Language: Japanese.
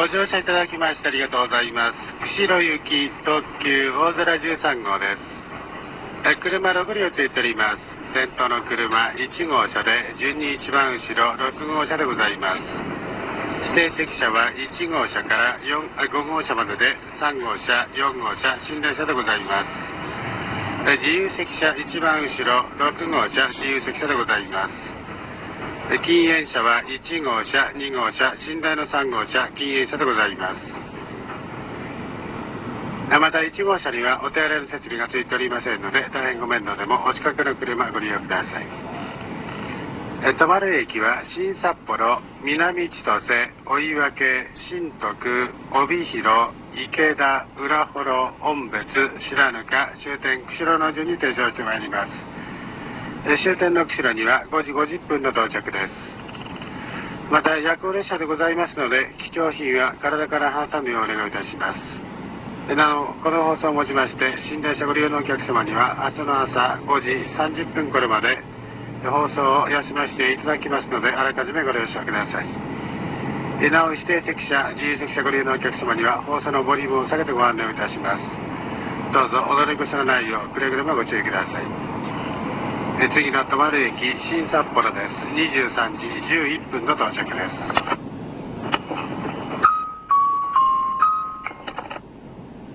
ご乗車いただきましてありがとうございます。釧路行き特急大空13号です。車6両ついております。先頭の車1号車で順に一番後ろ6号車でございます。指定席車は1号車から5号車までで3号車、4号車、寝台車でございます。自由席車一番後ろ6号車自由席車でございます。禁煙車は1号車、2号車、寝台の3号車、禁煙車でございます。また1号車にはお手洗いの設備がついておりませんので、大変ご面倒でもお近くの車ご利用ください。泊まる駅は新札幌、南千歳、追分、新徳、帯広、池田、浦幌、音別、白糠、終点釧路の順に停車してまいります。終点の釧路には5時50分の到着です。また夜行列車でございますので、貴重品は体から離さぬようお願いいたします。なお、この放送をもちまして寝台車ご利用のお客様には明日の朝5時30分頃まで放送を休ませていただきますので、あらかじめご了承ください。なお、指定席車、自由席車ご利用のお客様には放送のボリュームを下げてご案内をいたします。どうぞお乗り越しのないようくれぐれもご注意ください。次の泊まる駅新札幌です。23時11分の到着です。